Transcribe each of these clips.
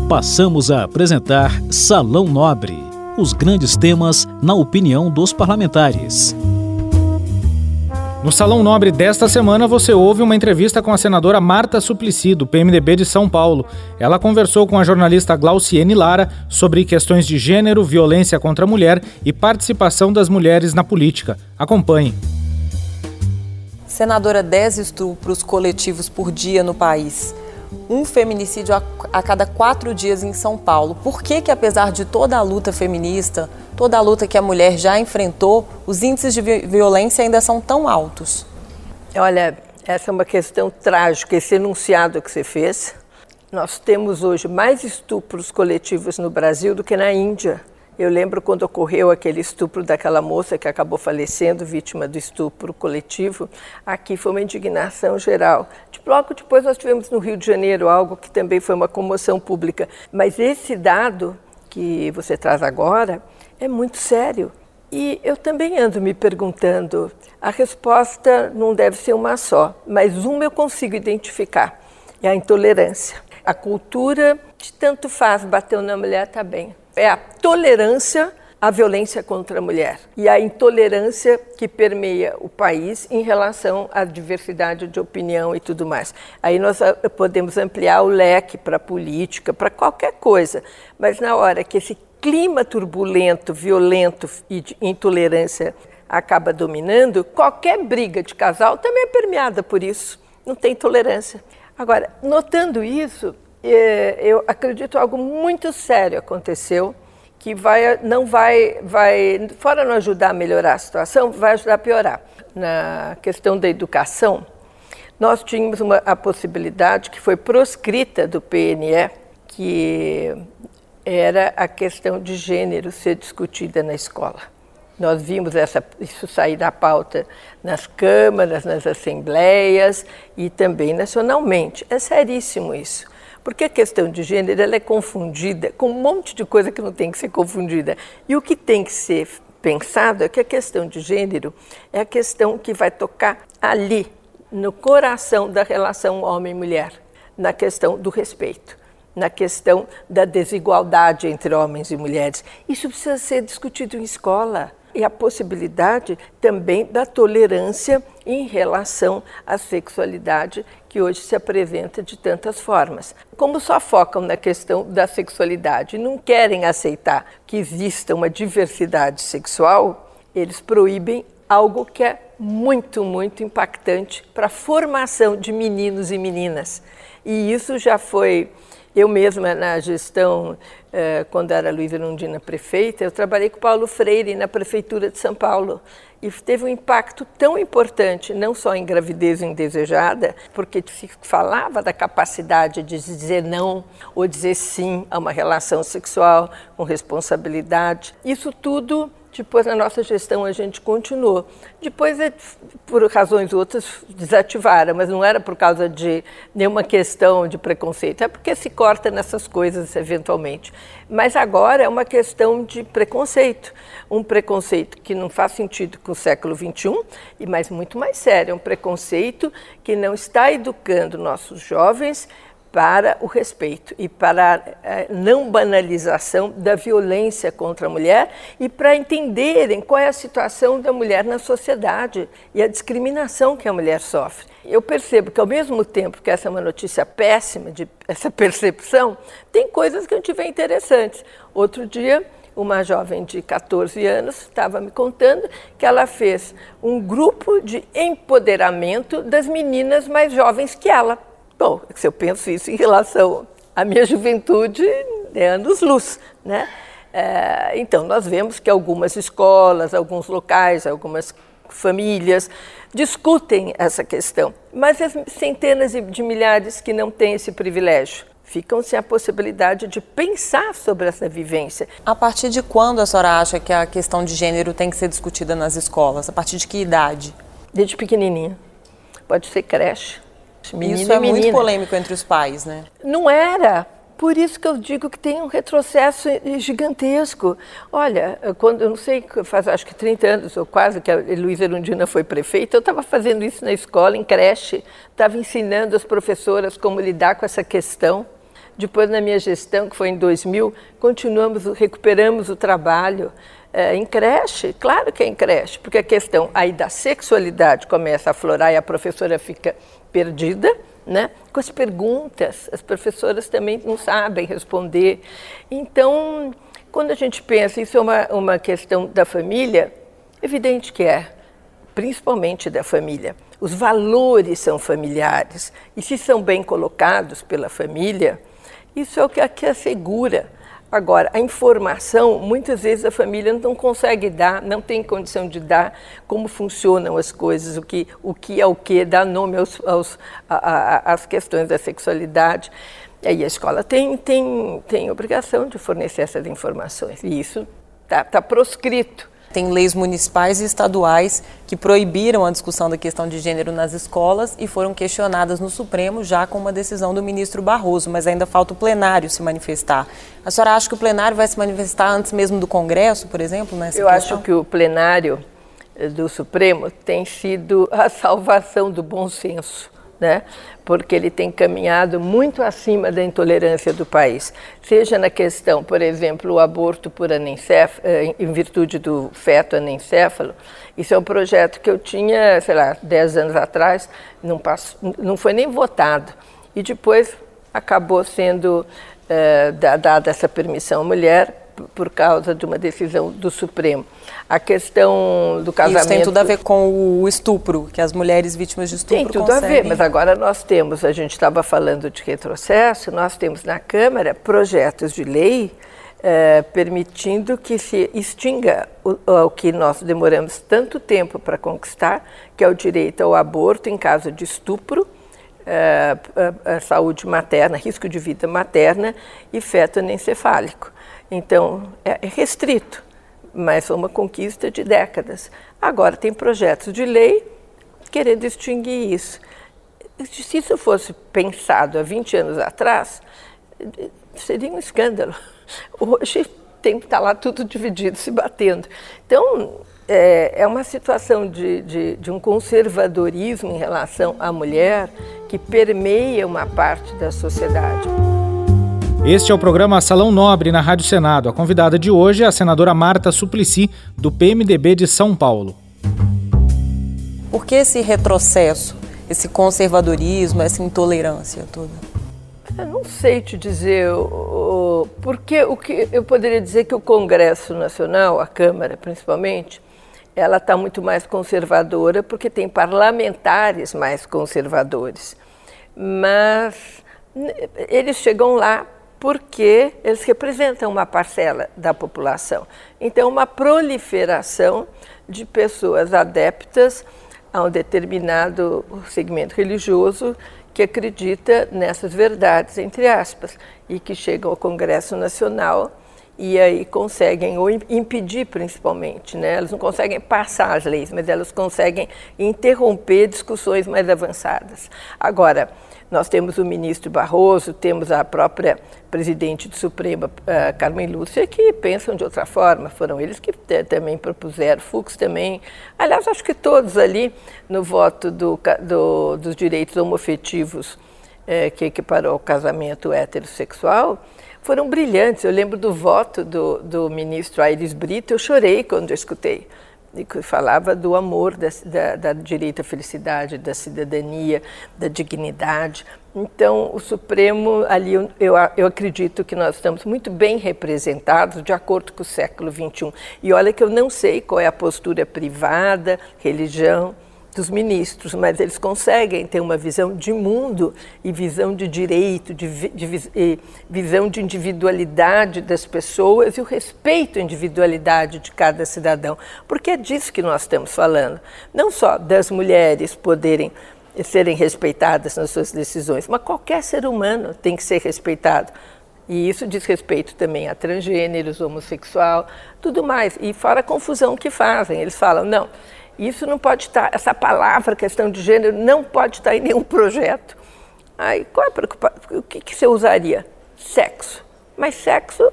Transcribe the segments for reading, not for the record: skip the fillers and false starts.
Passamos a apresentar Salão Nobre, os grandes temas na opinião dos parlamentares. No Salão Nobre desta semana você ouve uma entrevista com a senadora Marta Suplicy, do PMDB de São Paulo. Ela conversou com a jornalista Glauciene Lara sobre questões de gênero, violência contra a mulher e participação das mulheres na política. Acompanhe. Senadora, 10 estupros coletivos por dia no país. Um feminicídio a cada 4 dias em São Paulo. Por que apesar de toda a luta feminista, toda a luta que a mulher já enfrentou, os índices de violência ainda são tão altos? Olha, essa é uma questão trágica, esse enunciado que você fez. Nós temos hoje mais estupros coletivos no Brasil do que na Índia. Eu lembro quando ocorreu aquele estupro daquela moça que acabou falecendo, vítima do estupro coletivo. Aqui foi uma indignação geral. Logo depois nós tivemos no Rio de Janeiro algo que também foi uma comoção pública. Mas esse dado que você traz agora é muito sério. E eu também ando me perguntando, a resposta não deve ser uma só, mas uma eu consigo identificar, é a intolerância. A cultura de tanto faz, bateu na mulher, tá bem. É a tolerância à violência contra a mulher e a intolerância que permeia o país em relação à diversidade de opinião e tudo mais. Aí nós podemos ampliar o leque para a política, para qualquer coisa, mas na hora que esse clima turbulento, violento e de intolerância acaba dominando, qualquer briga de casal também é permeada por isso, não tem tolerância. Agora, notando isso, eu acredito algo muito sério aconteceu, que fora não ajudar a melhorar a situação, vai ajudar a piorar. Na questão da educação, nós tínhamos a possibilidade que foi proscrita do PNE, que era a questão de gênero ser discutida na escola. Nós vimos isso sair da pauta nas câmaras, nas assembleias e também nacionalmente. É seríssimo isso. Porque a questão de gênero ela é confundida com um monte de coisa que não tem que ser confundida. E o que tem que ser pensado é que a questão de gênero é a questão que vai tocar ali, no coração da relação homem-mulher, na questão do respeito, na questão da desigualdade entre homens e mulheres. Isso precisa ser discutido em escola. E a possibilidade também da tolerância em relação à sexualidade que hoje se apresenta de tantas formas. Como só focam na questão da sexualidade e não querem aceitar que exista uma diversidade sexual, eles proíbem algo que é muito, muito impactante para a formação de meninos e meninas. E isso já foi... Eu mesma, na gestão, quando era Luísa Erundina prefeita, eu trabalhei com Paulo Freire na Prefeitura de São Paulo. E teve um impacto tão importante, não só em gravidez indesejada, porque se falava da capacidade de dizer não ou dizer sim a uma relação sexual com responsabilidade. Isso tudo... Depois, na nossa gestão, a gente continuou. Depois, por razões outras, desativaram, mas não era por causa de nenhuma questão de preconceito, é porque se corta nessas coisas, eventualmente. Mas agora é uma questão de preconceito, um preconceito que não faz sentido com o século XXI, mas muito mais sério, é um preconceito que não está educando nossos jovens para o respeito e para a não banalização da violência contra a mulher e para entenderem qual é a situação da mulher na sociedade e a discriminação que a mulher sofre. Eu percebo que, ao mesmo tempo que essa é uma notícia péssima, essa percepção, tem coisas que a gente vê interessantes. Outro dia, uma jovem de 14 anos estava me contando que ela fez um grupo de empoderamento das meninas mais jovens que ela. Bom, se eu penso isso em relação à minha juventude, é anos-luz, né? Então, nós vemos que algumas escolas, alguns locais, algumas famílias discutem essa questão, mas as centenas de milhares que não têm esse privilégio ficam sem a possibilidade de pensar sobre essa vivência. A partir de quando a senhora acha que a questão de gênero tem que ser discutida nas escolas? A partir de que idade? Desde pequenininha. Pode ser creche. Menino isso é muito polêmico entre os pais, né? Não era. Por isso que eu digo que tem um retrocesso gigantesco. Olha, quando eu não sei, faz acho que 30 anos ou quase que a Luísa Erundina foi prefeita, eu estava fazendo isso na escola, em creche, estava ensinando as professoras como lidar com essa questão Depois, na minha gestão, que foi em 2000, recuperamos o trabalho em creche. Claro que é em creche, porque a questão aí da sexualidade começa a aflorar e a professora fica perdida, né? Com as perguntas, as professoras também não sabem responder. Então, quando a gente pensa, isso é uma questão da família, evidente que é, principalmente da família. Os valores são familiares e se são bem colocados pela família, isso é o que assegura. Agora, a informação, muitas vezes a família não consegue dar, não tem condição de dar como funcionam as coisas, o que é o que, dá nome às questões da sexualidade. E aí a escola tem obrigação de fornecer essas informações e isso está proscrito. Tem leis municipais e estaduais que proibiram a discussão da questão de gênero nas escolas e foram questionadas no Supremo já com uma decisão do ministro Barroso, mas ainda falta o plenário se manifestar. A senhora acha que o plenário vai se manifestar antes mesmo do Congresso, por exemplo, nessa questão? Eu acho que o plenário do Supremo tem sido a salvação do bom senso, né? Porque ele tem caminhado muito acima da intolerância do país. Seja na questão, por exemplo, o aborto por anencéfalo, em virtude do feto anencéfalo, isso é um projeto que eu tinha, 10 anos atrás, não foi nem votado. E depois acabou sendo dada essa permissão à mulher por causa de uma decisão do Supremo. A questão do casamento... Isso tem tudo a ver com o estupro, que as mulheres vítimas de estupro conseguem. Tem tudo a ver, mas agora a gente estava falando de retrocesso, nós temos na Câmara projetos de lei permitindo que se extinga o que nós demoramos tanto tempo para conquistar, que é o direito ao aborto em caso de estupro, a saúde materna, risco de vida materna e feto anencefálico. Então, é restrito, mas foi uma conquista de décadas. Agora tem projetos de lei querendo extinguir isso. Se isso fosse pensado há 20 anos atrás, seria um escândalo. Hoje tem que estar lá tudo dividido, se batendo. Então, é uma situação de um conservadorismo em relação à mulher que permeia uma parte da sociedade. Este é o programa Salão Nobre na Rádio Senado. A convidada de hoje é a senadora Marta Suplicy, do PMDB de São Paulo. Por que esse retrocesso, esse conservadorismo, essa intolerância toda? Eu não sei te dizer, porque o que eu poderia dizer que o Congresso Nacional, a Câmara principalmente, ela está muito mais conservadora porque tem parlamentares mais conservadores. Mas eles chegam lá porque eles representam uma parcela da população. Então, uma proliferação de pessoas adeptas a um determinado segmento religioso que acredita nessas verdades, entre aspas, e que chegam ao Congresso Nacional e aí conseguem, ou impedir principalmente, né? Elas não conseguem passar as leis, mas elas conseguem interromper discussões mais avançadas. Agora, nós temos o ministro Barroso, temos a própria presidente do Supremo, Carmen Lúcia, que pensam de outra forma. Foram eles que também propuseram, Fux também. Aliás, acho que todos ali, no voto dos direitos homoafetivos, que equiparou o casamento heterossexual, foram brilhantes. Eu lembro do voto do ministro Aires Brito, eu chorei quando eu escutei. Que falava do amor, da direito à felicidade, da cidadania, da dignidade. Então, o Supremo, ali eu acredito que nós estamos muito bem representados de acordo com o século XXI. E olha que eu não sei qual é a postura privada, religião dos ministros, mas eles conseguem ter uma visão de mundo e visão de direito, visão de individualidade das pessoas e o respeito à individualidade de cada cidadão, porque é disso que nós estamos falando, não só das mulheres poderem serem respeitadas nas suas decisões, mas qualquer ser humano tem que ser respeitado. E isso diz respeito também a transgêneros, homossexual, tudo mais. E fora a confusão que fazem, eles falam, não, isso não pode estar, essa palavra, questão de gênero, não pode estar em nenhum projeto. Aí, qual é a preocupação? O que você usaria? Sexo. Mas sexo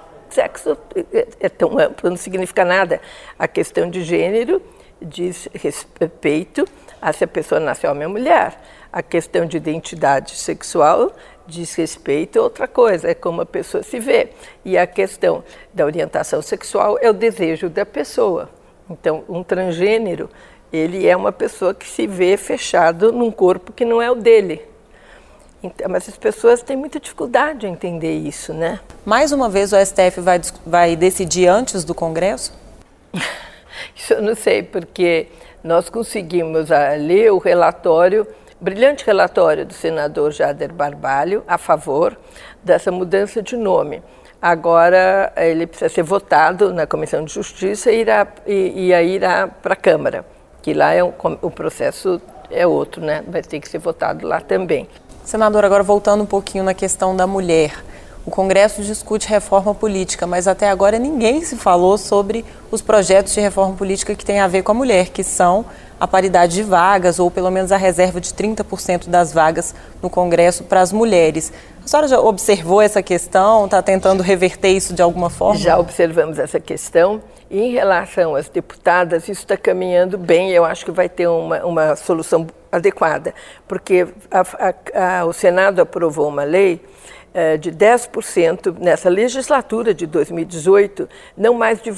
é tão amplo, não significa nada. A questão de gênero diz respeito a se a pessoa nasceu homem ou mulher. A questão de identidade sexual Diz respeito a outra coisa, é como a pessoa se vê. E a questão da orientação sexual é o desejo da pessoa. Então, um transgênero, ele é uma pessoa que se vê fechado num corpo que não é o dele. Então, mas as pessoas têm muita dificuldade em entender isso, né? Mais uma vez o STF vai decidir antes do Congresso? Isso eu não sei, porque nós conseguimos ler o relatório, brilhante relatório do senador Jader Barbalho a favor dessa mudança de nome. Agora ele precisa ser votado na Comissão de Justiça e aí irá para a Câmara, que lá o processo é outro, né? Vai ter que ser votado lá também. Senador, agora voltando um pouquinho na questão da mulher. O Congresso discute reforma política, mas até agora ninguém se falou sobre os projetos de reforma política que têm a ver com a mulher, que são a paridade de vagas, ou pelo menos a reserva de 30% das vagas no Congresso para as mulheres. A senhora já observou essa questão? Está tentando reverter isso de alguma forma? Já observamos essa questão. E em relação às deputadas, isso está caminhando bem. Eu acho que vai ter uma solução adequada, porque o Senado aprovou uma lei de 10% nessa legislatura de 2018, não mais de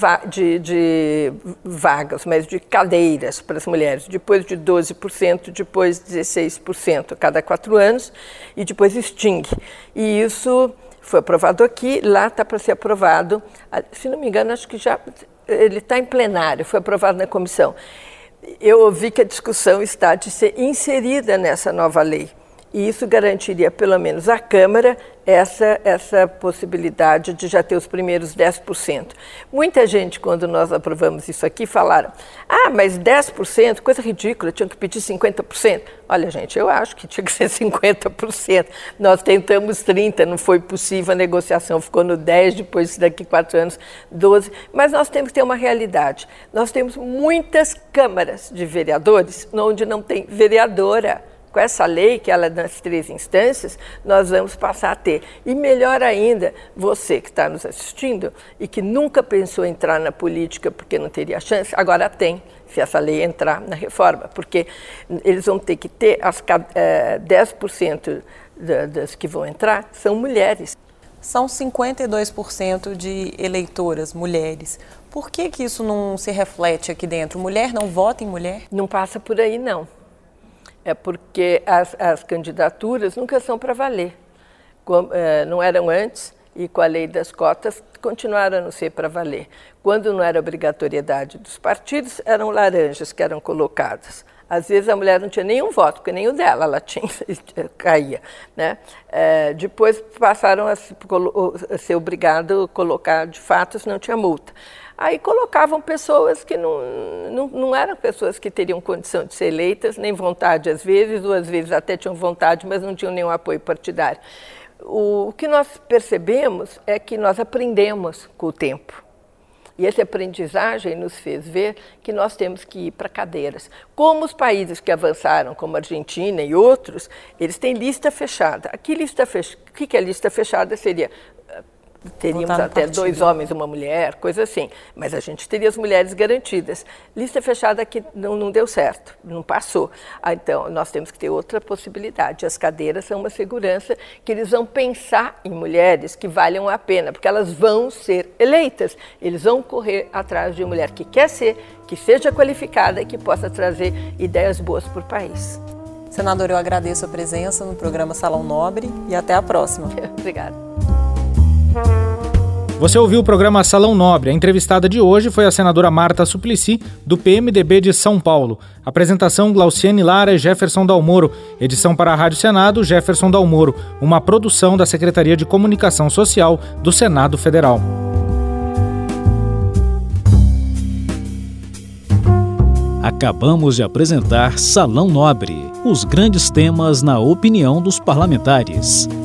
vagas, mas de cadeiras para as mulheres, depois de 12%, depois 16% a cada 4 anos, e depois extingue. E isso foi aprovado aqui, lá está para ser aprovado, se não me engano, acho que já ele está em plenário, foi aprovado na comissão. Eu ouvi que a discussão está de ser inserida nessa nova lei. E isso garantiria, pelo menos à Câmara, essa possibilidade de já ter os primeiros 10%. Muita gente, quando nós aprovamos isso aqui, falaram, mas 10%, coisa ridícula, tinham que pedir 50%. Olha, gente, eu acho que tinha que ser 50%. Nós tentamos 30%, não foi possível, a negociação ficou no 10%, depois daqui 4 anos, 12%. Mas nós temos que ter uma realidade. Nós temos muitas câmaras de vereadores onde não tem vereadora. Com essa lei, que ela é nas 3 instâncias, nós vamos passar a ter. E melhor ainda, você que está nos assistindo e que nunca pensou em entrar na política porque não teria chance, agora tem, se essa lei entrar na reforma, porque eles vão ter que ter 10% das que vão entrar são mulheres. São 52% de eleitoras mulheres. Por que isso não se reflete aqui dentro? Mulher não vota em mulher? Não passa por aí, não. É porque as candidaturas nunca são para valer. Não eram antes e com a lei das cotas continuaram a não ser para valer. Quando não era obrigatoriedade dos partidos, eram laranjas que eram colocadas. Às vezes a mulher não tinha nenhum voto, porque nem o dela ela tinha, caía. Né? Depois passaram a ser obrigado a colocar de fato, se não tinha multa. Aí colocavam pessoas que não eram pessoas que teriam condição de ser eleitas, nem vontade às vezes, ou às vezes até tinham vontade, mas não tinham nenhum apoio partidário. O que nós percebemos é que nós aprendemos com o tempo. E essa aprendizagem nos fez ver que nós temos que ir para cadeiras. Como os países que avançaram, como a Argentina e outros, eles têm lista fechada. O que é lista fechada? Seria... Teríamos até 2 homens e uma mulher, coisa assim. Mas a gente teria as mulheres garantidas. Lista fechada que não deu certo, não passou. Então, nós temos que ter outra possibilidade. As cadeiras são uma segurança que eles vão pensar em mulheres que valham a pena, porque elas vão ser eleitas. Eles vão correr atrás de uma mulher que quer ser, que seja qualificada e que possa trazer ideias boas para o país. Senadora, eu agradeço a presença no programa Salão Nobre e até a próxima. Obrigada. Você ouviu o programa Salão Nobre. A entrevistada de hoje foi a senadora Marta Suplicy, do PMDB de São Paulo. Apresentação Glauciene Lara e Jefferson Dalmoro. Edição para a Rádio Senado, Jefferson Dalmoro. Uma produção da Secretaria de Comunicação Social do Senado Federal. Acabamos de apresentar Salão Nobre. Os grandes temas na opinião dos parlamentares.